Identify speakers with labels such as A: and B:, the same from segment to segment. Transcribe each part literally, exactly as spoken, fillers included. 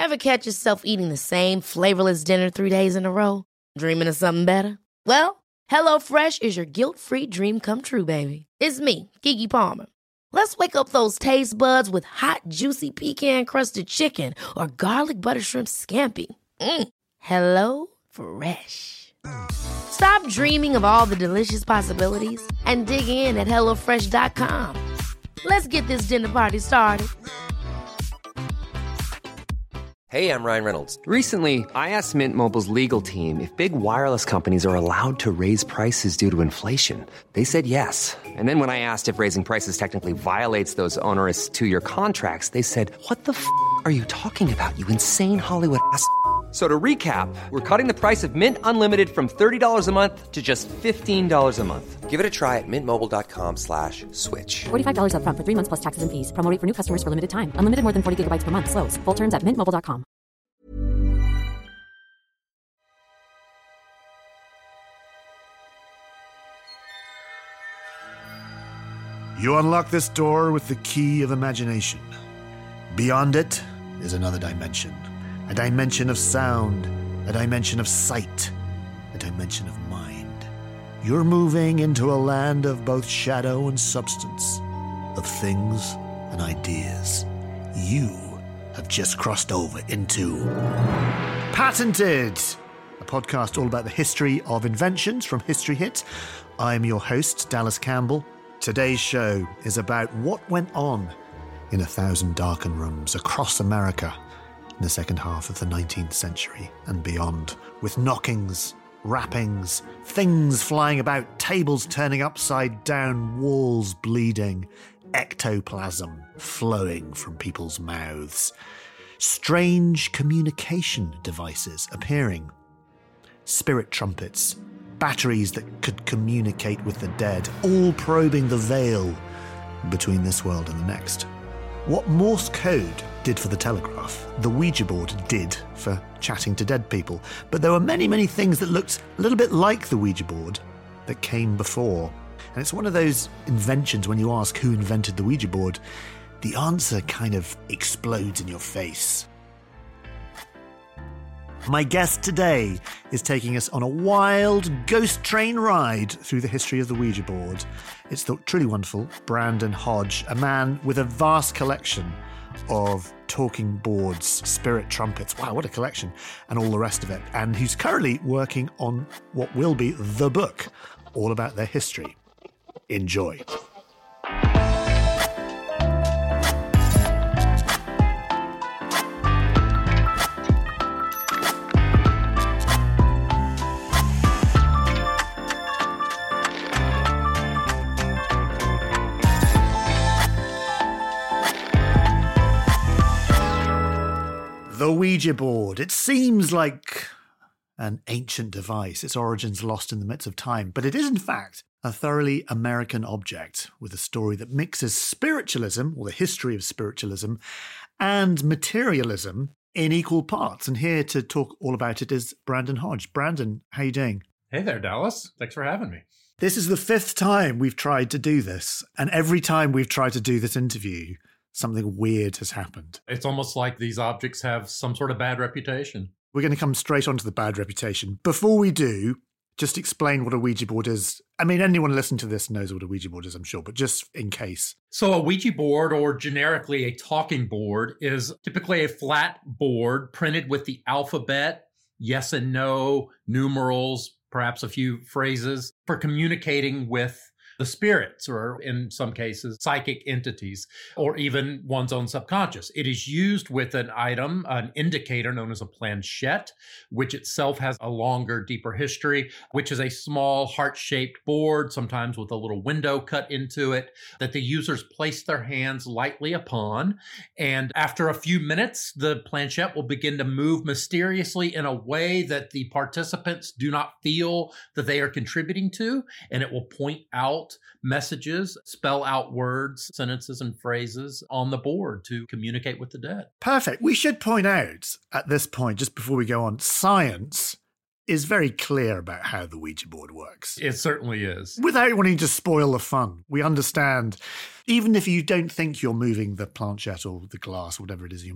A: Ever catch yourself eating the same flavorless dinner three days in a row? Dreaming of something better? Well, HelloFresh is your guilt-free dream come true, baby. It's me, Keke Palmer. Let's wake up those taste buds with hot, juicy pecan-crusted chicken or garlic butter shrimp scampi. Mm. Hello Fresh. Stop dreaming of all the delicious possibilities and dig in at hello fresh dot com. Let's get this dinner party started.
B: Hey, I'm Ryan Reynolds.
C: Recently, I asked Mint Mobile's legal team if big wireless companies are allowed to raise prices due to inflation. They said yes. And then when I asked if raising prices technically violates those onerous two-year contracts, they said, what the f*** are you talking about, you insane Hollywood ass f- So to recap, we're cutting the price of Mint Unlimited from thirty dollars a month to just fifteen dollars a month.
B: Give it a try at mintmobile.com slash switch.
D: forty-five dollars up front for three months plus taxes and fees. Promo rate for new customers for limited time. Unlimited more than forty gigabytes per month. Slows full terms at mint mobile dot com.
E: You unlock this door with the key of imagination. Beyond it is another dimension. A dimension of sound, a dimension of sight, a dimension of mind. You're moving into a land of both shadow and substance, of things and ideas. You have just crossed over into Patented, a podcast all about the history of inventions from History Hit. I'm your host, Dallas Campbell. Today's show is about what went on in a thousand darkened rooms across America in the second half of the nineteenth century and beyond, with knockings, rappings, things flying about, tables turning upside down, walls bleeding, ectoplasm flowing from people's mouths, strange communication devices appearing, spirit trumpets, batteries that could communicate with the dead, all probing the veil between this world and the next. What Morse code did for the telegraph, the Ouija board did for chatting to dead people. But there were many, many things that looked a little bit like the Ouija board that came before. And it's one of those inventions when you ask who invented the Ouija board, the answer kind of explodes in your face. My guest today is taking us on a wild ghost train ride through the history of the Ouija board. It's the truly wonderful Brandon Hodge, a man with a vast collection of talking boards, spirit trumpets, wow, what a collection, and all the rest of it, and who's currently working on what will be the book all about their history. Enjoy. The Ouija board. It seems like an ancient device, its origins lost in the midst of time, but it is in fact a thoroughly American object with a story that mixes spiritualism, or the history of spiritualism, and materialism in equal parts. And here to talk all about it is Brandon Hodge. Brandon, how you doing?
F: Hey there, Dallas. Thanks for having me.
E: This is the fifth time we've tried to do this, and every time we've tried to do this interview, something weird has happened.
F: It's almost like these objects have some sort of bad reputation.
E: We're going to come straight onto the bad reputation. Before we do, just explain what a Ouija board is. I mean, anyone listening to this knows what a Ouija board is, I'm sure, but just in case.
F: So a Ouija board, or generically a talking board, is typically a flat board printed with the alphabet, yes and no, numerals, perhaps a few phrases for communicating with the spirits, or in some cases, psychic entities, or even one's own subconscious. It is used with an item, an indicator known as a planchette, which itself has a longer, deeper history, which is a small heart-shaped board, sometimes with a little window cut into it, that the users place their hands lightly upon. And after a few minutes, the planchette will begin to move mysteriously in a way that the participants do not feel that they are contributing to, and it will point out messages, spell out words, sentences, and phrases on the board to communicate with the dead.
E: Perfect. We should point out at this point, just before we go on, science is very clear about how the Ouija board works.
F: It certainly is.
E: Without wanting to spoil the fun, we understand, even if you don't think you're moving the planchette or the glass or whatever it is you're moving,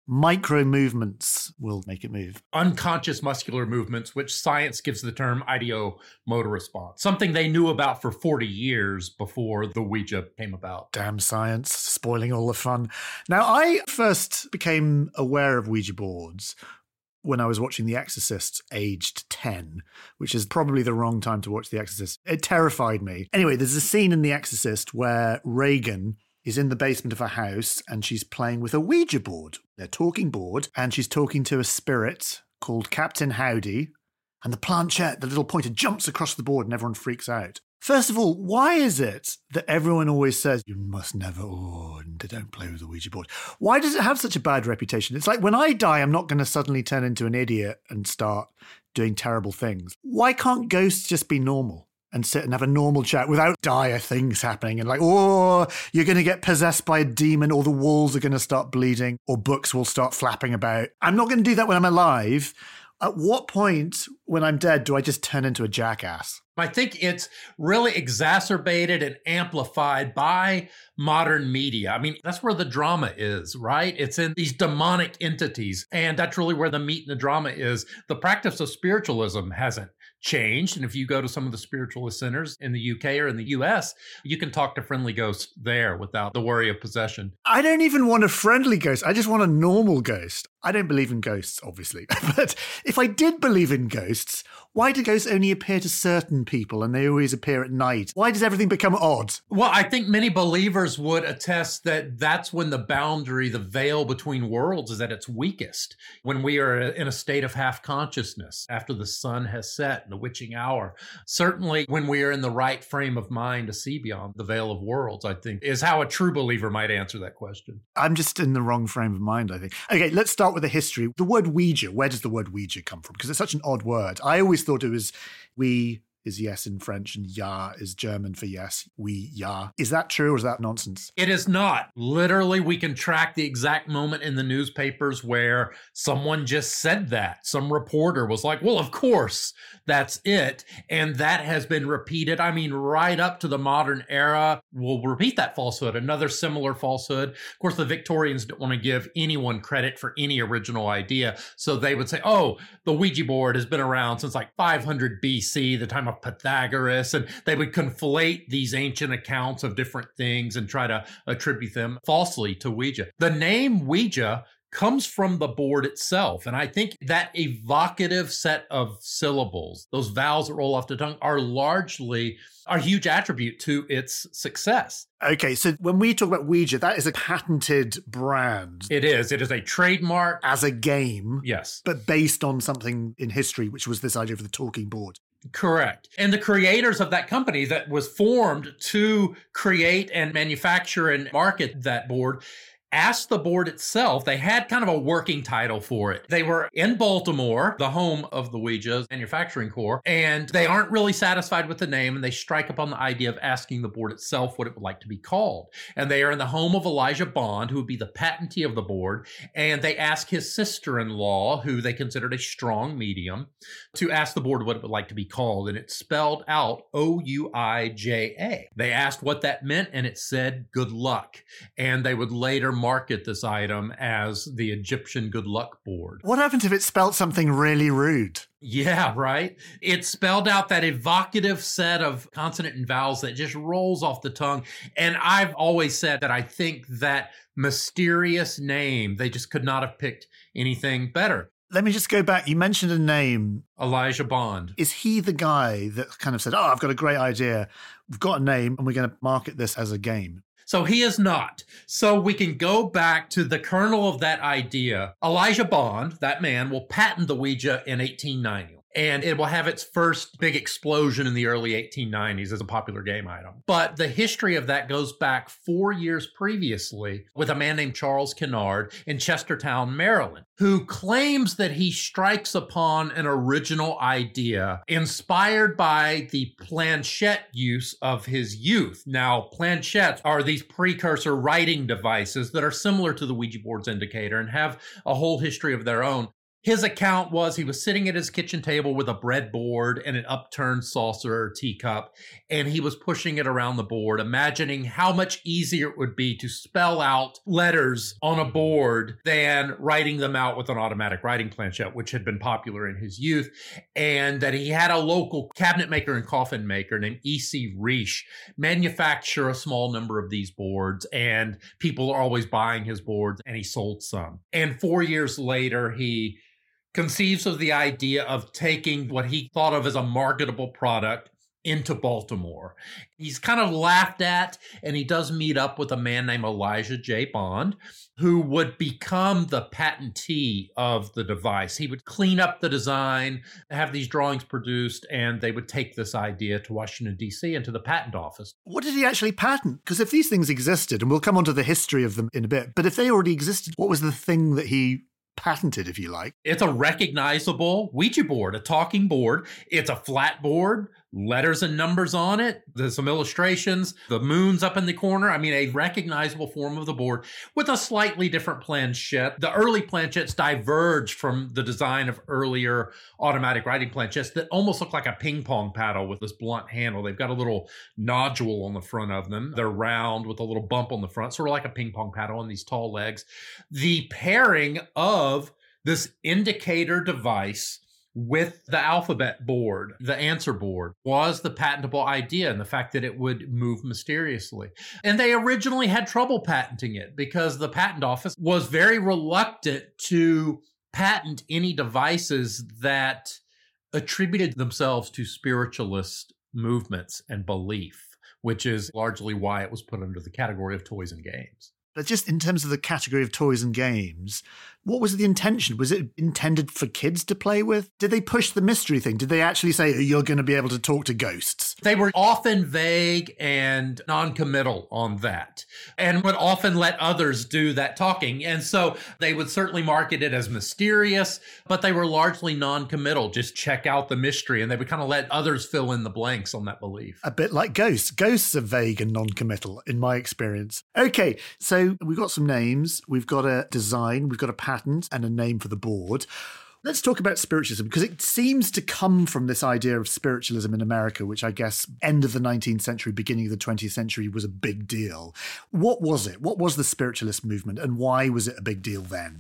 E: Micro movements will make it move.
F: Unconscious muscular movements, which science gives the term ideomotor response, something they knew about for forty years before the Ouija came about.
E: Damn science, spoiling all the fun. Now, I first became aware of Ouija boards when I was watching The Exorcist aged ten, which is probably the wrong time to watch The Exorcist. It terrified me. Anyway, there's a scene in The Exorcist where Reagan is in the basement of her house and she's playing with a Ouija board, a talking board, and she's talking to a spirit called Captain Howdy, and the planchette, the little pointer, jumps across the board and everyone freaks out. First of all, why is it that everyone always says, you must never, oh, don't play with the Ouija board? Why does it have such a bad reputation? It's like, when I die, I'm not going to suddenly turn into an idiot and start doing terrible things. Why can't ghosts just be normal and sit and have a normal chat without dire things happening and like, oh, you're going to get possessed by a demon, or the walls are going to start bleeding, or books will start flapping about? I'm not going to do that when I'm alive. At what point, when I'm dead, do I just turn into a jackass?
F: I think it's really exacerbated and amplified by modern media. I mean, that's where the drama is, right? It's in these demonic entities. And that's really where the meat and the drama is. The practice of spiritualism hasn't changed. And if you go to some of the spiritualist centers in the U K or in the U S, you can talk to friendly ghosts there without the worry of possession.
E: I don't even want a friendly ghost. I just want a normal ghost. I don't believe in ghosts, obviously. But if I did believe in ghosts, why do ghosts only appear to certain people and they always appear at night? Why does everything become odd?
F: Well, I think many believers would attest that that's when the boundary, the veil between worlds is at its weakest, when we are in a state of half consciousness after the sun has set in the witching hour. Certainly when we are in the right frame of mind to see beyond the veil of worlds, I think, is how a true believer might answer that question.
E: I'm just in the wrong frame of mind, I think. Okay, let's start with the history. The word Ouija, where does the word Ouija come from? Because it's such an odd word. I always thought it was we is yes in French and ja is German for yes, we, ja. Is that true or is that nonsense?
F: It is not. Literally, we can track the exact moment in the newspapers where someone just said that. Some reporter was like, well, of course, that's it. And that has been repeated. I mean, right up to the modern era, we'll repeat that falsehood. Another similar falsehood. Of course, the Victorians don't want to give anyone credit for any original idea. So they would say, oh, the Ouija board has been around since like five hundred B C, the time of Pythagoras, and they would conflate these ancient accounts of different things and try to attribute them falsely to Ouija. The name Ouija comes from the board itself. And I think that evocative set of syllables, those vowels that roll off the tongue, are largely a huge attribute to its success.
E: Okay, so when we talk about Ouija, that is a patented brand.
F: It is. It is a trademark.
E: As a game.
F: Yes.
E: But based on something in history, which was this idea of the talking board.
F: Correct. And the creators of that company that was formed to create and manufacture and market that board asked the board itself. They had kind of a working title for it. They were in Baltimore, the home of the Ouija manufacturing core, and they aren't really satisfied with the name, and they strike upon the idea of asking the board itself what it would like to be called. And they are in the home of Elijah Bond, who would be the patentee of the board, and they ask his sister-in-law, who they considered a strong medium, to ask the board what it would like to be called, and it spelled out O U I J A. They asked what that meant, and it said good luck, and they would later market this item as the Egyptian good luck board.
E: What happens if it spelled something really rude?
F: Yeah, right. It spelled out that evocative set of consonant and vowels that just rolls off the tongue. And I've always said that I think that mysterious name, they just could not have picked anything better.
E: Let me just go back. You mentioned a name.
F: Elijah Bond.
E: Is he the guy that kind of said, oh, I've got a great idea. We've got a name and we're going to market this as a game?
F: So he is not. So we can go back to the kernel of that idea. Elijah Bond, that man, will patent the Ouija in eighteen ninety. And it will have its first big explosion in the early eighteen nineties as a popular game item. But the history of that goes back four years previously with a man named Charles Kennard in Chestertown, Maryland, who claims that he strikes upon an original idea inspired by the planchette use of his youth. Now, planchettes are these precursor writing devices that are similar to the Ouija board's indicator and have a whole history of their own. His account was he was sitting at his kitchen table with a breadboard and an upturned saucer or teacup, and he was pushing it around the board, imagining how much easier it would be to spell out letters on a board than writing them out with an automatic writing planchette, which had been popular in his youth, and that he had a local cabinet maker and coffin maker named E C Riche manufacture a small number of these boards, and people are always buying his boards, and he sold some. And four years later, he conceives of the idea of taking what he thought of as a marketable product into Baltimore. He's kind of laughed at, and he does meet up with a man named Elijah J. Bond, who would become the patentee of the device. He would clean up the design, have these drawings produced, and they would take this idea to Washington, D C and to the patent office.
E: What did he actually patent? Because if these things existed, and we'll come on to the history of them in a bit, but if they already existed, what was the thing that he patented, if you like?
F: It's a recognizable Ouija board, a talking board. It's a flat board, letters and numbers on it. There's some illustrations, the moon's up in the corner. I mean, a recognizable form of the board with a slightly different planchette. The early planchettes diverged from the design of earlier automatic writing planchettes that almost look like a ping pong paddle with this blunt handle. They've got a little nodule on the front of them. They're round with a little bump on the front, sort of like a ping pong paddle on these tall legs. The pairing of of this indicator device with the alphabet board, the answer board, was the patentable idea, and the fact that it would move mysteriously. And they originally had trouble patenting it because the patent office was very reluctant to patent any devices that attributed themselves to spiritualist movements and belief, which is largely why it was put under the category of toys and games.
E: But just in terms of the category of toys and games, what was the intention? Was it intended for kids to play with? Did they push the mystery thing? Did they actually say, you're going to be able to talk to ghosts?
F: They were often vague and non-committal on that, and would often let others do that talking. And so they would certainly market it as mysterious, but they were largely non-committal. Just check out the mystery, and they would kind of let others fill in the blanks on that belief.
E: A bit like ghosts. Ghosts are vague and non-committal, in my experience. Okay, so we've got some names. We've got a design. We've got a patent and a name for the board. Let's talk about spiritualism, because it seems to come from this idea of spiritualism in America, which I guess end of the nineteenth century, beginning of the twentieth century was a big deal. What was it? What was the spiritualist movement, and why was it a big deal then?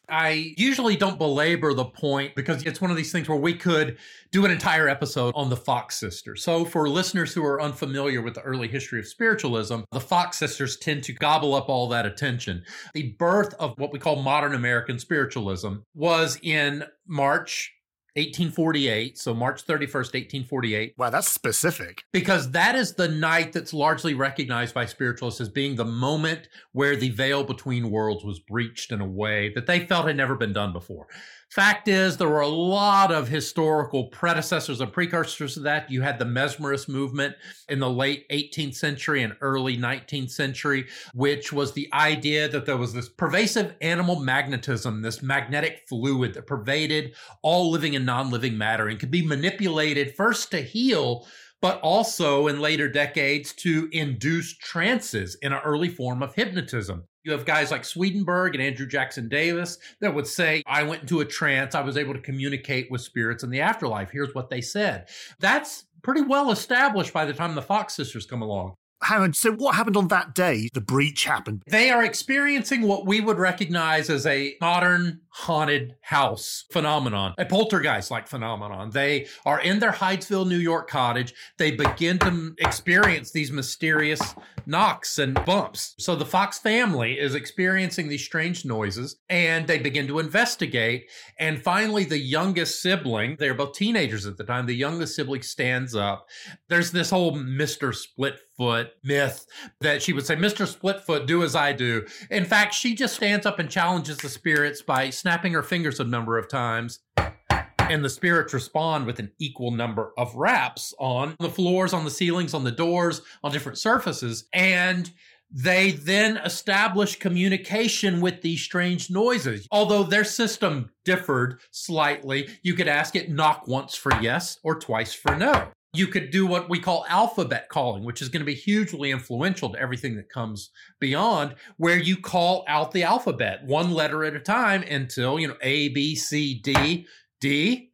F: I usually don't belabor the point because it's one of these things where we could do an entire episode on the Fox sisters. So for listeners who are unfamiliar with the early history of spiritualism, the Fox sisters tend to gobble up all that attention. The birth of what we call modern American spiritualism was in March eighteen forty-eight, so March thirty-first, eighteen forty-eight.
E: Wow, that's specific.
F: Because that is the night that's largely recognized by spiritualists as being the moment where the veil between worlds was breached in a way that they felt had never been done before. Fact is, there were a lot of historical predecessors and precursors to that. You had the Mesmerist movement in the late eighteenth century and early nineteenth century, which was the idea that there was this pervasive animal magnetism, this magnetic fluid that pervaded all living and non-living matter and could be manipulated first to heal, but also in later decades to induce trances in an early form of hypnotism. You have guys like Swedenborg and Andrew Jackson Davis that would say, I went into a trance, I was able to communicate with spirits in the afterlife. Here's what they said. That's pretty well established by the time the Fox sisters come along.
E: Hang on, so what happened on that day? The breach happened.
F: They are experiencing what we would recognize as a modern haunted house phenomenon, a poltergeist-like phenomenon. They are in their Hydesville, New York cottage. They begin to experience these mysterious knocks and bumps. So the Fox family is experiencing these strange noises, and they begin to investigate. And finally, the youngest sibling, they're both teenagers at the time, the youngest sibling stands up. There's this whole Mister Splitfoot myth that she would say, Mister Splitfoot, do as I do. In fact, she just stands up and challenges the spirits by snapping her fingers a number of times. And the spirits respond with an equal number of raps on the floors, on the ceilings, on the doors, on different surfaces. And they then establish communication with these strange noises. Although their system differed slightly, you could ask it knock once for yes or twice for no. You could do what we call alphabet calling, which is going to be hugely influential to everything that comes beyond, where you call out the alphabet one letter at a time until, you know, A, B, C, D, D.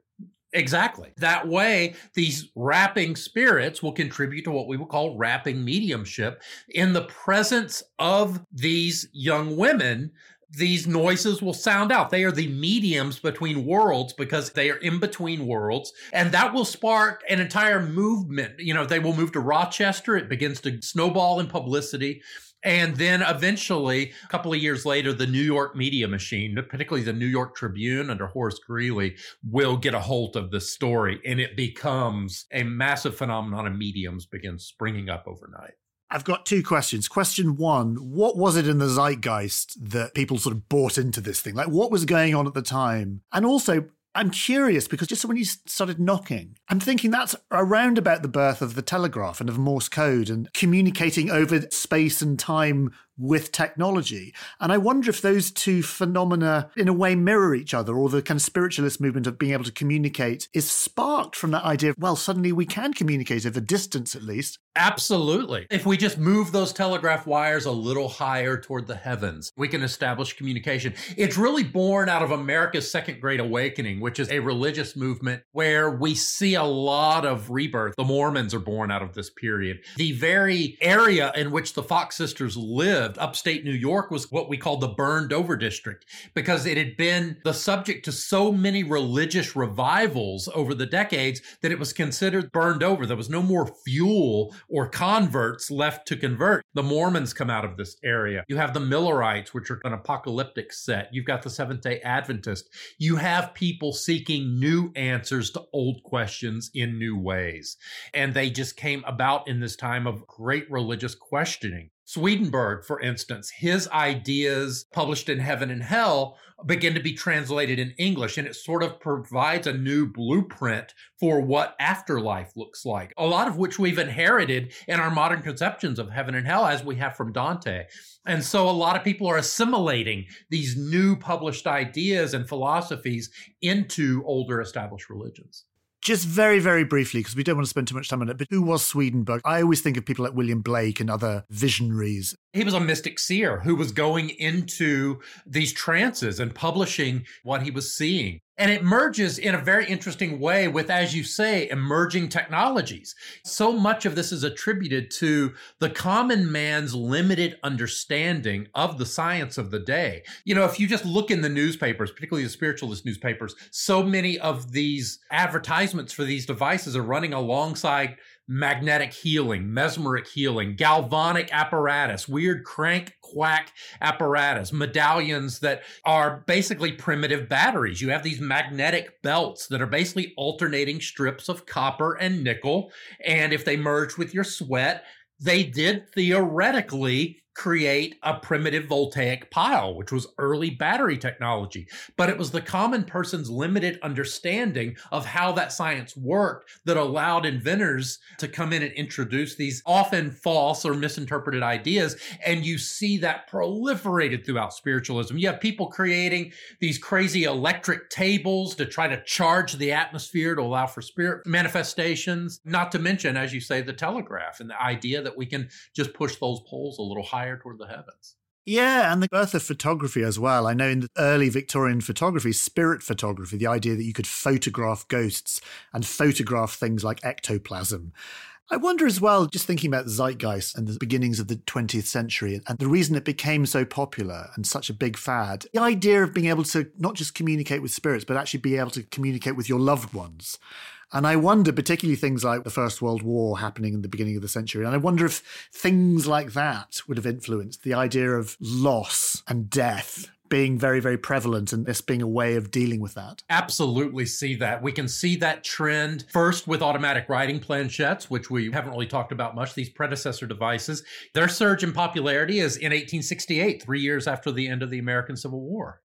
F: Exactly. That way, these rapping spirits will contribute to what we would call rapping mediumship. In the presence of these young women, these noises will sound out. They are the mediums between worlds because they are in between worlds. And that will spark an entire movement. You know, they will move to Rochester. It begins to snowball in publicity. And then eventually, a couple of years later, the New York media machine, particularly the New York Tribune under Horace Greeley, will get a hold of this story. And it becomes a massive phenomenon of mediums begins springing up overnight.
E: I've got two questions. Question one, what was it in the zeitgeist that people sort of bought into this thing? Like, what was going on at the time? And also, I'm curious because just when you started knocking, I'm thinking that's around about the birth of the telegraph and of Morse code and communicating over space and time with technology. And I wonder if those two phenomena in a way mirror each other, or the kind of spiritualist movement of being able to communicate is sparked from that idea of, well, suddenly we can communicate over distance at least.
F: Absolutely. If we just move those telegraph wires a little higher toward the heavens, we can establish communication. It's really born out of America's Second Great Awakening, which is a religious movement where we see a lot of rebirth. The Mormons are born out of this period. The very area in which the Fox sisters lived, upstate New York, was what we call the burned over district because it had been the subject to so many religious revivals over the decades that it was considered burned over. There was no more fuel or converts left to convert. The Mormons come out of this area. You have the Millerites, which are an apocalyptic set. You've got the Seventh-day Adventists. You have people seeking new answers to old questions in new ways. And they just came about in this time of great religious questioning. Swedenborg, for instance, his ideas published in Heaven and Hell begin to be translated in English, and it sort of provides a new blueprint for what afterlife looks like, a lot of which we've inherited in our modern conceptions of heaven and hell, as we have from Dante. And so a lot of people are assimilating these new published ideas and philosophies into older established religions.
E: Just very, very briefly, because we don't want to spend too much time on it, but who was Swedenborg? I always think of people like William Blake and other visionaries.
F: He was a mystic seer who was going into these trances and publishing what he was seeing. And it merges in a very interesting way with, as you say, emerging technologies. So much of this is attributed to the common man's limited understanding of the science of the day. You know, if you just look in the newspapers, particularly the spiritualist newspapers, so many of these advertisements for these devices are running alongside magnetic healing, mesmeric healing, galvanic apparatus, weird crank quack apparatus, medallions that are basically primitive batteries. You have these magnetic belts that are basically alternating strips of copper and nickel. And if they merge with your sweat, they did theoretically create a primitive voltaic pile, which was early battery technology. But it was the common person's limited understanding of how that science worked that allowed inventors to come in and introduce these often false or misinterpreted ideas. And you see that proliferated throughout spiritualism. You have people creating these crazy electric tables to try to charge the atmosphere to allow for spirit manifestations, not to mention, as you say, the telegraph and the idea that we can just push those poles a little higher toward the heavens.
E: Yeah, and the birth of photography as well. I know in the early Victorian photography, spirit photography, the idea that you could photograph ghosts and photograph things like ectoplasm. I wonder as well, just thinking about zeitgeist and the beginnings of the twentieth century and the reason it became so popular and such a big fad, the idea of being able to not just communicate with spirits, but actually be able to communicate with your loved ones. And I wonder, particularly things like the First World War happening in the beginning of the century, and I wonder if things like that would have influenced the idea of loss and death being very, very prevalent and this being a way of dealing with that.
F: Absolutely see that. We can see that trend first with automatic writing planchettes, which we haven't really talked about much, these predecessor devices. Their surge in popularity is in eighteen sixty-eight, three years after the end of the American Civil War.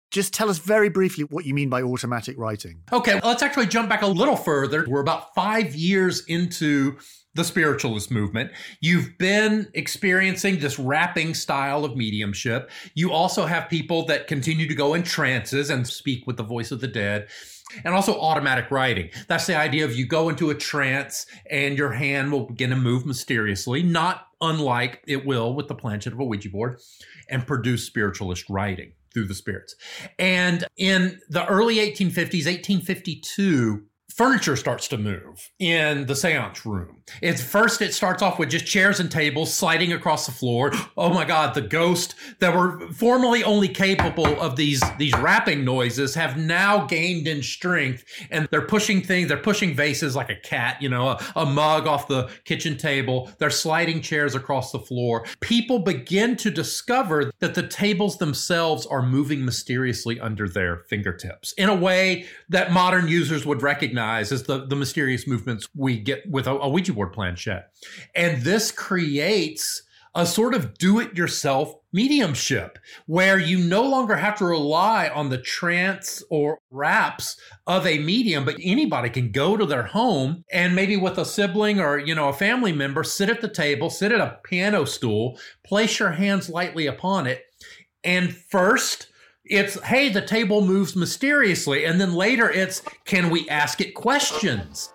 E: Just tell us very briefly what you mean by automatic writing.
F: Okay, let's actually jump back a little further. We're about five years into the spiritualist movement. You've been experiencing this rapping style of mediumship. You also have people that continue to go in trances and speak with the voice of the dead. And also automatic writing. That's the idea of you go into a trance and your hand will begin to move mysteriously, not unlike it will with the planchette of a Ouija board, and produce spiritualist writing through the spirits. And in the early eighteen fifties, eighteen fifty-two, furniture starts to move in the seance room. It's first, it starts off with just chairs and tables sliding across the floor. Oh my God, the ghosts that were formerly only capable of these, these rapping noises have now gained in strength, and they're pushing things, they're pushing vases like a cat, you know, a, a mug off the kitchen table. They're sliding chairs across the floor. People begin to discover that the tables themselves are moving mysteriously under their fingertips in a way that modern users would recognize as the, the mysterious movements we get with a, a Ouija board planchette. And this creates a sort of do-it-yourself mediumship where you no longer have to rely on the trance or raps of a medium, but anybody can go to their home and maybe with a sibling or, you know, a family member, sit at the table, sit at a piano stool, place your hands lightly upon it. And first, it's, hey, the table moves mysteriously. And then later it's, can we ask it questions?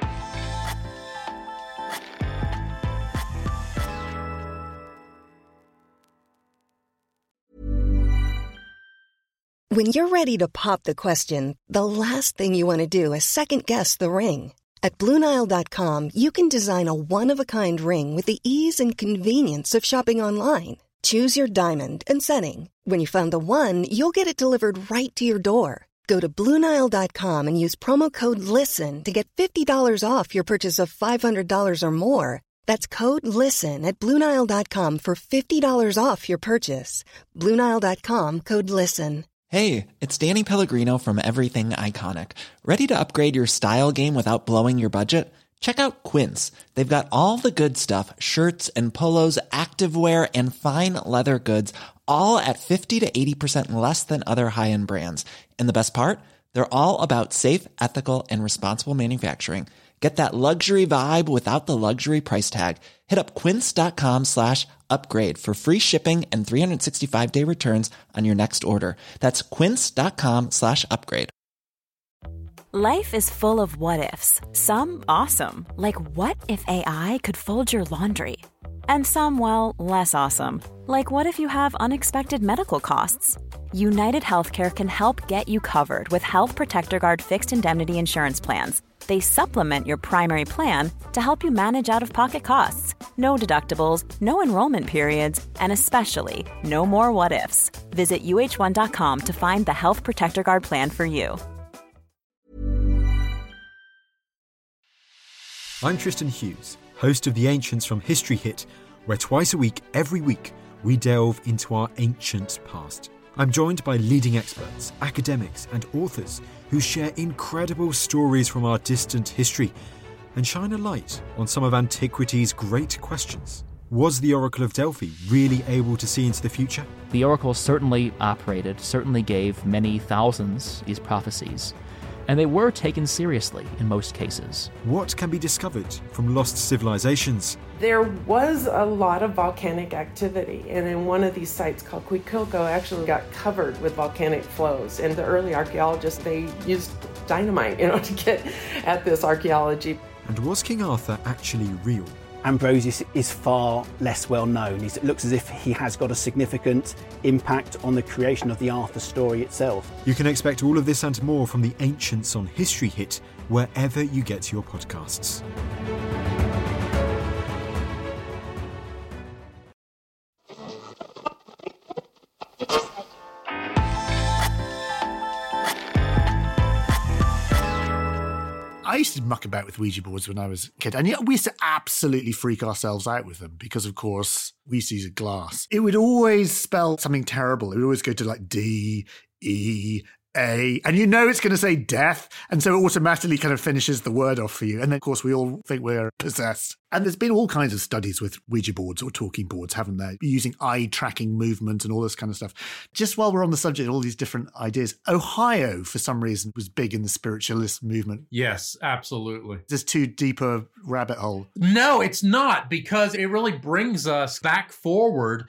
G: When you're ready to pop the question, the last thing you want to do is second-guess the ring. At Blue Nile dot com, you can design a one-of-a-kind ring with the ease and convenience of shopping online. Choose your diamond and setting. When you find the one, you'll get it delivered right to your door. Go to Blue Nile dot com and use promo code LISTEN to get fifty dollars off your purchase of five hundred dollars or more. That's code LISTEN at Blue Nile dot com for fifty dollars off your purchase. Blue Nile dot com, code LISTEN.
H: Hey, it's Danny Pellegrino from Everything Iconic. Ready to upgrade your style game without blowing your budget? Check out Quince. They've got all the good stuff, shirts and polos, activewear, and fine leather goods, all at fifty to eighty percent less than other high-end brands. And the best part? They're all about safe, ethical, and responsible manufacturing. Get that luxury vibe without the luxury price tag. Hit up quince.com slash upgrade for free shipping and three sixty-five day returns on your next order. That's quince.com slash upgrade.
I: Life is full of what-ifs. Some awesome, like what if A I could fold your laundry? And some, well, less awesome, like what if you have unexpected medical costs? United Healthcare can help get you covered with Health Protector Guard fixed indemnity insurance plans. They supplement your primary plan to help you manage out-of-pocket costs. No deductibles, no enrollment periods, and especially no more what-ifs. Visit U H one dot com to find the Health Protector Guard plan for you.
J: I'm Tristan Hughes, host of The Ancients from History Hit, where twice a week, every week, we delve into our ancient past. I'm joined by leading experts, academics, and authors who share incredible stories from our distant history and shine a light on some of antiquity's great questions. Was the Oracle of Delphi really able to see into the future?
K: The Oracle certainly operated, certainly gave many thousands these prophecies, and they were taken seriously in most cases.
J: What can be discovered from lost civilizations?
L: There was a lot of volcanic activity, and in one of these sites called Quiquilco actually got covered with volcanic flows. And the early archaeologists, they used dynamite, you know, to get at this archaeology.
J: And was King Arthur actually real?
M: Ambrosius is far less well known. It looks as if he has got a significant impact on the creation of the Arthur story itself.
J: You can expect all of this and more from the Ancients on History Hit, wherever you get your podcasts.
E: I used to muck about with Ouija boards when I was a kid, and yet we used to absolutely freak ourselves out with them because, of course, we used to use a glass. It would always spell something terrible. It would always go to like D, E, A, and you know it's going to say death, and so it automatically kind of finishes the word off for you. And then, of course, we all think we're possessed. And there's been all kinds of studies with Ouija boards or talking boards, haven't there? Using eye tracking movement and all this kind of stuff. Just while we're on the subject, all these different ideas. Ohio, for some reason, was big in the spiritualist movement.
F: Yes, absolutely.
E: Is this too deep a rabbit hole?
F: No, it's not, because it really brings us back forward.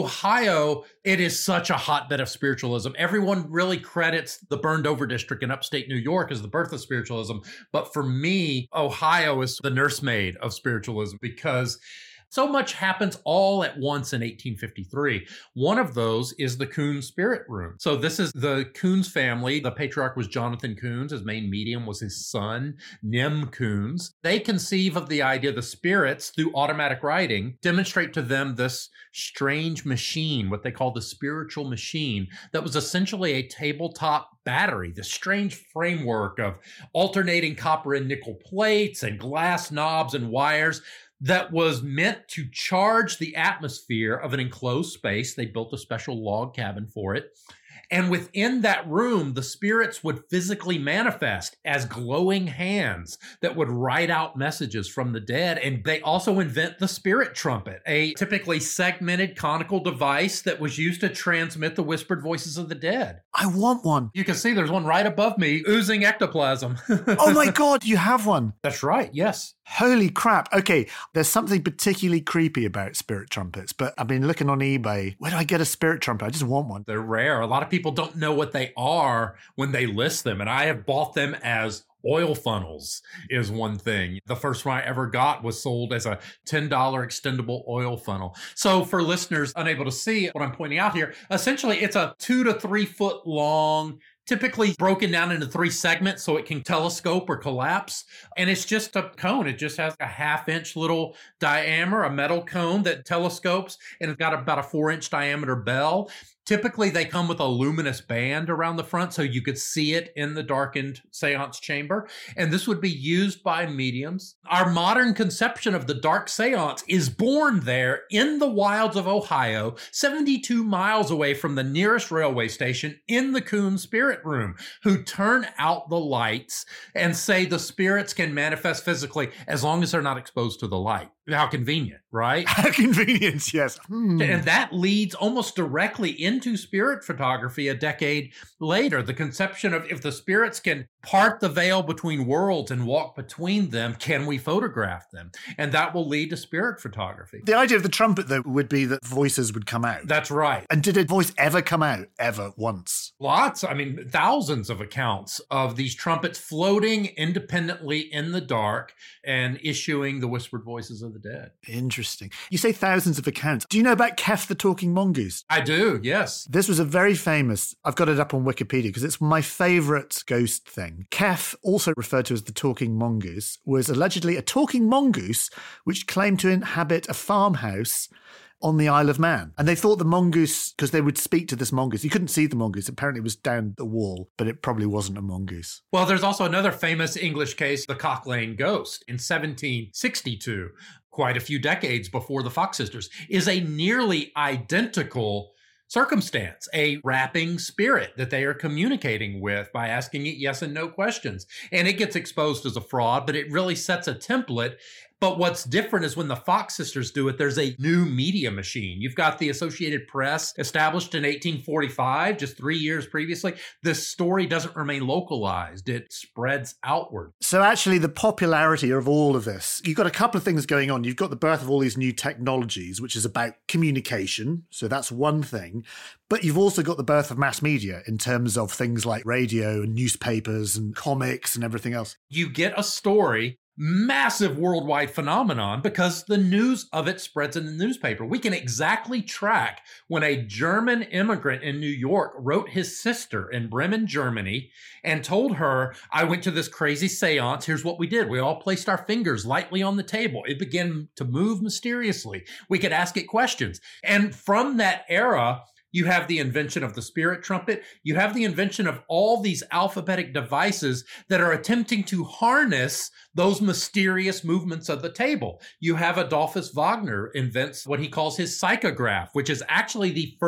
F: Ohio, it is such a hotbed of spiritualism. Everyone really credits the burned over district in upstate New York as the birth of spiritualism. But for me, Ohio is the nursemaid of spiritualism, because so much happens all at once in eighteen fifty-three. One of those is the Coons Spirit Room. So this is the Coons family. The patriarch was Jonathan Coons. His main medium was his son, Nim Coons. They conceive of the idea the spirits, through automatic writing, demonstrate to them this strange machine, what they call the spiritual machine, that was essentially a tabletop battery, the strange framework of alternating copper and nickel plates and glass knobs and wires that was meant to charge the atmosphere of an enclosed space. They built a special log cabin for it. And within that room, the spirits would physically manifest as glowing hands that would write out messages from the dead. And they also invent the spirit trumpet, a typically segmented conical device that was used to transmit the whispered voices of the dead.
E: I want one.
F: You can see there's one right above me, oozing ectoplasm.
E: Oh my God, you have one.
F: That's right, yes.
E: Holy crap. Okay, there's something particularly creepy about spirit trumpets, but I've been looking on eBay. Where do I get a spirit trumpet? I just want one.
F: They're rare. A lot of people don't know what they are when they list them, and I have bought them as oil funnels is one thing. The first one I ever got was sold as a ten dollars extendable oil funnel. So for listeners unable to see what I'm pointing out here, essentially it's a two to three foot long, typically broken down into three segments so it can telescope or collapse. And it's just a cone. It just has a half inch little diameter, a metal cone that telescopes, and it's got about a four inch diameter bell. Typically, they come with a luminous band around the front so you could see it in the darkened seance chamber. And this would be used by mediums. Our modern conception of the dark seance is born there in the wilds of Ohio, seventy-two miles away from the nearest railway station, in the Coons Spirit Room, who turn out the lights and say the spirits can manifest physically as long as they're not exposed to the light. How convenient, right?
E: How convenient, yes. Hmm.
F: And that leads almost directly into spirit photography a decade later. The conception of if the spirits can part the veil between worlds and walk between them, can we photograph them? And that will lead to spirit photography.
E: The idea of the trumpet, though, would be that voices would come out.
F: That's right.
E: And did a voice ever come out? Ever? Once?
F: Lots. I mean, thousands of accounts of these trumpets floating independently in the dark and issuing the whispered voices of the dead.
E: Interesting. You say thousands of accounts. Do you know about Kef the Talking Mongoose?
F: I do, yes.
E: This was a very famous, I've got it up on Wikipedia because it's my favourite ghost thing. Kef, also referred to as the Talking Mongoose, was allegedly a talking mongoose which claimed to inhabit a farmhouse on the Isle of Man. And they thought the mongoose, because they would speak to this mongoose. You couldn't see the mongoose. Apparently it was down the wall, but it probably wasn't a mongoose.
F: Well, there's also another famous English case, the Cock Lane Ghost, in seventeen sixty-two, quite a few decades before the Fox sisters, is a nearly identical circumstance, a rapping spirit that they are communicating with by asking it yes and no questions. And it gets exposed as a fraud, but it really sets a template. But what's different is when the Fox sisters do it, there's a new media machine. You've got the Associated Press, established in eighteen forty-five, just three years previously. This story doesn't remain localized. It spreads outward.
E: So actually the popularity of all of this, you've got a couple of things going on. You've got the birth of all these new technologies, which is about communication. So that's one thing. But you've also got the birth of mass media in terms of things like radio and newspapers and comics and everything else.
F: You get a story, massive worldwide phenomenon, because the news of it spreads in the newspaper. We can exactly track when a German immigrant in New York wrote his sister in Bremen, Germany, and told her, I went to this crazy seance. Here's what we did. We all placed our fingers lightly on the table. It began to move mysteriously. We could ask it questions. And from that era, you have the invention of the spirit trumpet. You have the invention of all these alphabetic devices that are attempting to harness those mysterious movements of the table. You have Adolphus Wagner invents what he calls his psychograph, which is actually the first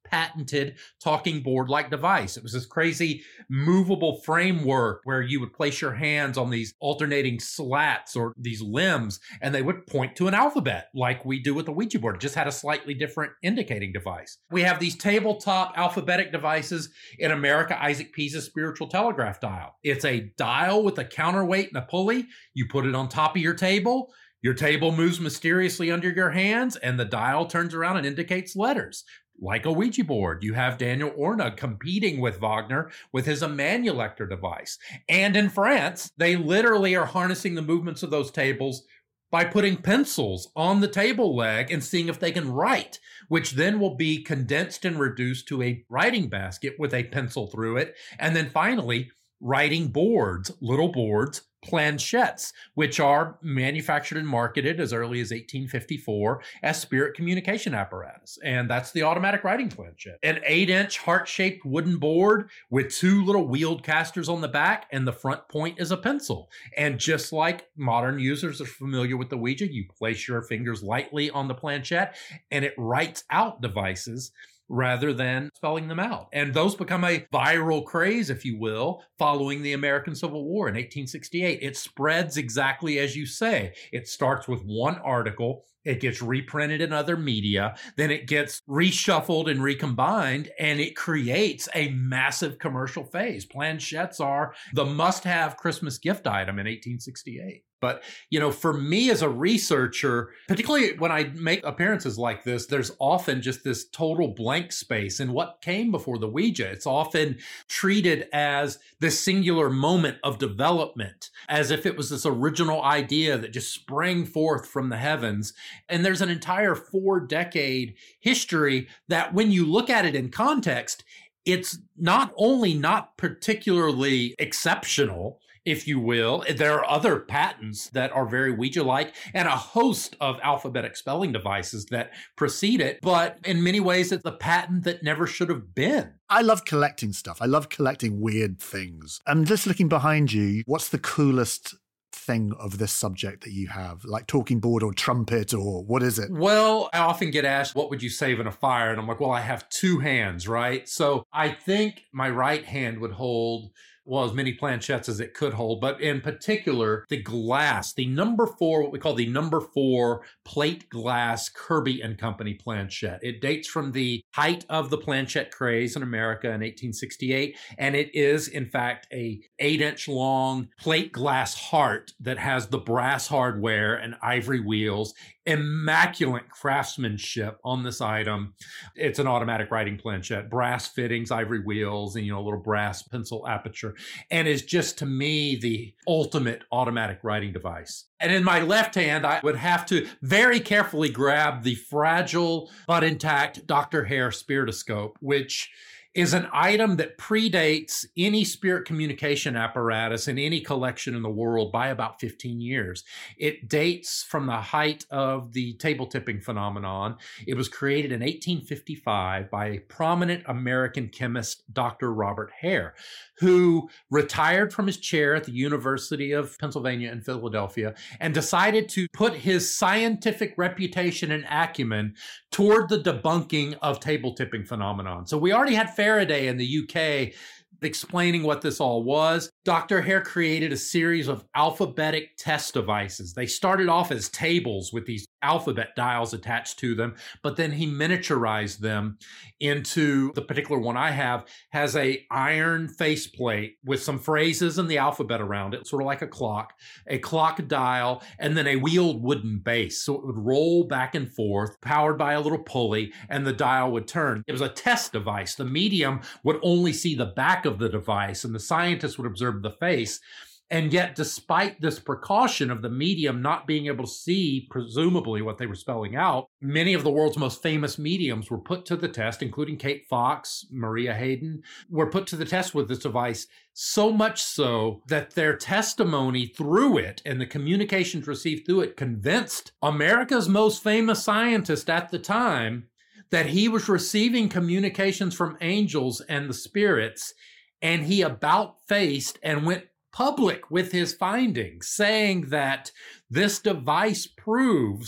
F: patented talking board-like device. It was this crazy movable framework where you would place your hands on these alternating slats or these limbs, and they would point to an alphabet like we do with the Ouija board. It just had a slightly different indicating device. We have these tabletop alphabetic devices in America, Isaac Pisa's spiritual telegraph dial. It's a dial with a counterweight and a pulley. You put it on top of your table. Your table moves mysteriously under your hands, and the dial turns around and indicates letters. Like a Ouija board, you have Daniel Orna competing with Wagner with his Emmanuelector device. And in France, they literally are harnessing the movements of those tables by putting pencils on the table leg and seeing if they can write, which then will be condensed and reduced to a writing basket with a pencil through it. And then finally, writing boards, little boards, planchettes, which are manufactured and marketed as early as eighteen fifty-four as spirit communication apparatus. And that's the automatic writing planchette. An eight-inch heart-shaped wooden board with two little wheeled casters on the back, and the front point is a pencil. And just like modern users are familiar with the Ouija, you place your fingers lightly on the planchette, and it writes out devices rather than spelling them out. And those become a viral craze, if you will, following the American Civil War in eighteen sixty-eight. It spreads exactly as you say. It starts with one article, it gets reprinted in other media, then it gets reshuffled and recombined, and it creates a massive commercial phase. Planchettes are the must-have Christmas gift item in eighteen sixty-eight. But, you know, for me as a researcher, particularly when I make appearances like this, there's often just this total blank space in what came before the Ouija. It's often treated as this singular moment of development, as if it was this original idea that just sprang forth from the heavens. And there's an entire four-decade history that when you look at it in context, it's not only not particularly exceptional, if you will. There are other patents that are very Ouija-like and a host of alphabetic spelling devices that precede it. But in many ways, it's a patent that never should have been.
E: I love collecting stuff. I love collecting weird things. I'm just looking behind you. What's the coolest thing of this subject that you have? Like talking board or trumpet, or what is it?
F: Well, I often get asked, what would you save in a fire? And I'm like, well, I have two hands, right? So I think my right hand would hold, well, as many planchettes as it could hold, but in particular, the glass, the number four, what we call the number four plate glass Kirby and Company planchette. It dates from the height of the planchette craze in America in eighteen sixty-eight, and it is, in fact, a eight-inch long plate glass heart that has the brass hardware and ivory wheels. Immaculate craftsmanship on this item. It's an automatic writing planchette, brass fittings, ivory wheels, and, you know, a little brass pencil aperture, and is just, to me, the ultimate automatic writing device. And in my left hand, I would have to very carefully grab the fragile but intact Doctor Hare Spiritoscope, which is an item that predates any spirit communication apparatus in any collection in the world by about fifteen years. It dates from the height of the table tipping phenomenon. It was created in eighteen fifty-five by a prominent American chemist, Doctor Robert Hare, who retired from his chair at the University of Pennsylvania in Philadelphia and decided to put his scientific reputation and acumen toward the debunking of table tipping phenomenon. So we already had Faraday in the U K explaining what this all was. Doctor Hare created a series of alphabetic test devices. They started off as tables with these alphabet dials attached to them, but then he miniaturized them into the particular one I have, has a iron faceplate with some phrases and the alphabet around it, sort of like a clock, a clock dial, and then a wheeled wooden base. So it would roll back and forth, powered by a little pulley, and the dial would turn. It was a test device. The medium would only see the back of the device, and the scientist would observe the face. And yet, despite this precaution of the medium not being able to see, presumably, what they were spelling out, many of the world's most famous mediums were put to the test, including Kate Fox, Maria Hayden, were put to the test with this device, so much so that their testimony through it and the communications received through it convinced America's most famous scientist at the time that he was receiving communications from angels and the spirits, and he about-faced and went public with his findings, saying that this device proves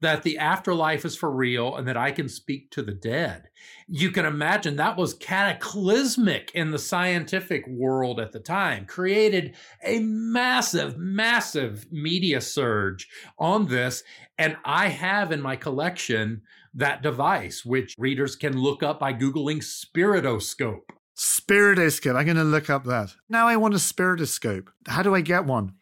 F: that the afterlife is for real and that I can speak to the dead. You can imagine that was cataclysmic in the scientific world at the time, created a massive, massive media surge on this. And I have in my collection that device, which readers can look up by Googling spiritoscope.
E: Spiritoscope. I'm going to look up that. Now I want a spiritoscope. How do I get one?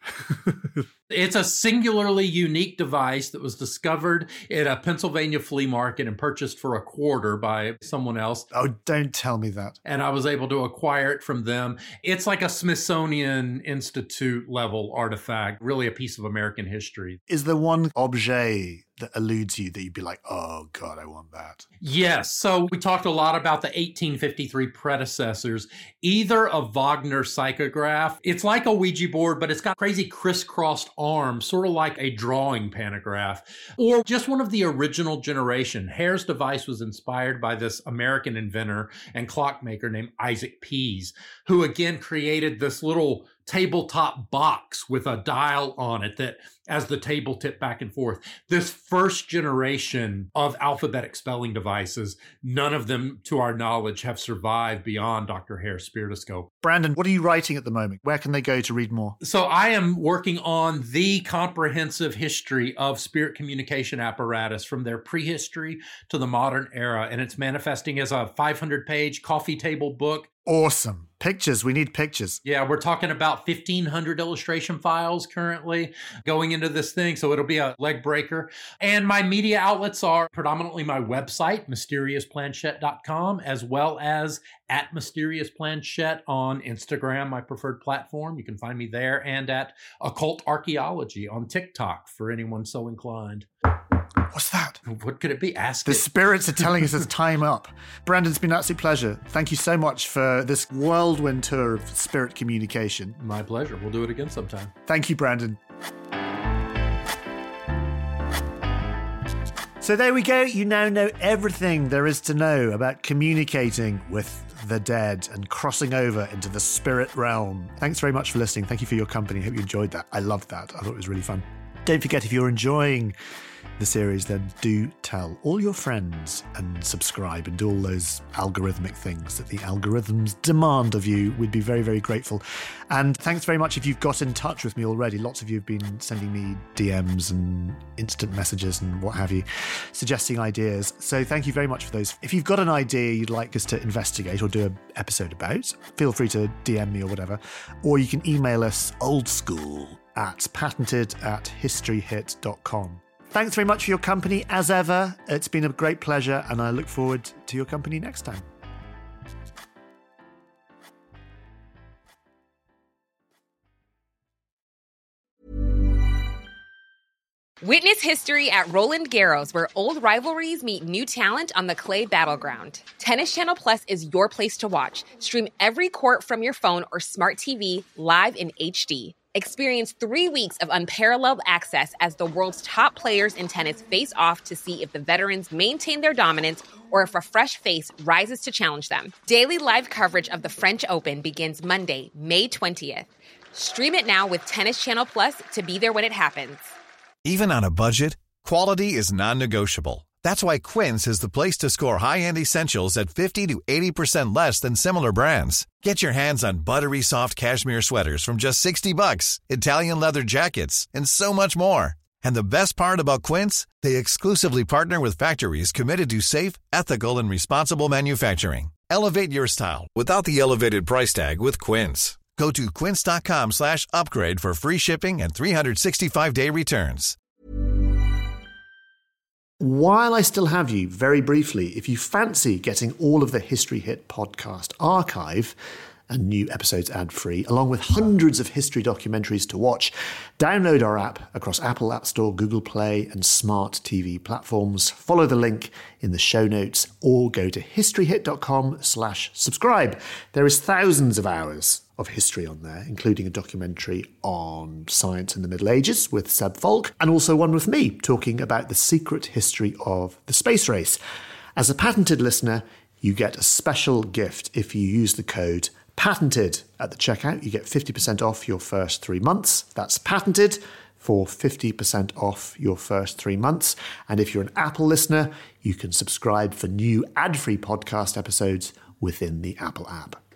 F: It's a singularly unique device that was discovered at a Pennsylvania flea market and purchased for a quarter by someone else.
E: Oh, don't tell me that.
F: And I was able to acquire it from them. It's like a Smithsonian Institute level artifact, really a piece of American history.
E: Is there one objet that eludes you that you'd be like, oh God, I want that?
F: Yes. So we talked a lot about the eighteen fifty-three predecessors, either a Wagner psychograph. It's like a Ouija board, but it's got crazy crisscrossed arms, sort of like a drawing pantograph, or just one of the original generation. Hare's device was inspired by this American inventor and clockmaker named Isaac Pease, who again created this little tabletop box with a dial on it that as the table tipped back and forth. This first generation of alphabetic spelling devices, none of them, to our knowledge, have survived beyond Doctor Hare's spiritoscope.
E: Brandon, what are you writing at the moment? Where can they go to read more?
F: So I am working on the comprehensive history of spirit communication apparatus from their prehistory to the modern era, and it's manifesting as a five hundred page coffee table book.
E: Awesome. Pictures. We need pictures.
F: Yeah, we're talking about fifteen hundred illustration files currently going into this thing. So it'll be a leg breaker. And my media outlets are predominantly my website, mysterious planchette dot com, as well as at Mysterious Planchette on Instagram, my preferred platform. You can find me there, and at Occult Archaeology on TikTok for anyone so inclined.
E: What's that?
F: What could it be? Ask
E: The
F: it.
E: spirits are telling us it's time up. Brandon, it's been an absolute pleasure. Thank you so much for this whirlwind tour of spirit communication.
F: My pleasure. We'll do it again sometime.
E: Thank you, Brandon. So there we go. You now know everything there is to know about communicating with the dead and crossing over into the spirit realm. Thanks very much for listening. Thank you for your company. I hope you enjoyed that. I loved that. I thought it was really fun. Don't forget, if you're enjoying the series, then do tell all your friends and subscribe and do all those algorithmic things that the algorithms demand of you. We'd be very, very grateful. And thanks very much if you've got in touch with me already. Lots of you have been sending me D Ms and instant messages and what have you, suggesting ideas. So thank you very much for those. If you've got an idea you'd like us to investigate or do an episode about, feel free to D M me or whatever. Or you can email us old school at patented at historyhit dot com. Thanks very much for your company, as ever. It's been a great pleasure, and I look forward to your company next time.
N: Witness history at Roland Garros, where old rivalries meet new talent on the clay battleground. Tennis Channel Plus is your place to watch. Stream every court from your phone or smart T V live in H D. Experience three weeks of unparalleled access as the world's top players in tennis face off to see if the veterans maintain their dominance or if a fresh face rises to challenge them. Daily live coverage of the French Open begins Monday, May twentieth. Stream it now with Tennis Channel Plus to be there when it happens.
O: Even on a budget, quality is non-negotiable. That's why Quince is the place to score high-end essentials at fifty to eighty percent less than similar brands. Get your hands on buttery soft cashmere sweaters from just sixty bucks, Italian leather jackets, and so much more. And the best part about Quince, they exclusively partner with factories committed to safe, ethical, and responsible manufacturing. Elevate your style without the elevated price tag with Quince. Go to quince.com slash upgrade for free shipping and three sixty-five day returns.
E: While I still have you, very briefly, if you fancy getting all of the History Hit podcast archive and new episodes ad-free, along with hundreds of history documentaries to watch, download our app across Apple App Store, Google Play, and smart T V platforms. Follow the link in the show notes or go to historyhit.com slash subscribe. There is thousands of hours of history on there, including a documentary on science in the Middle Ages with Seb Falk, and also one with me talking about the secret history of the space race. As a patented listener, you get a special gift if you use the code PATENTED at the checkout. You get fifty percent off your first three months. That's PATENTED for fifty percent off your first three months. And if you're an Apple listener, you can subscribe for new ad-free podcast episodes within the Apple app.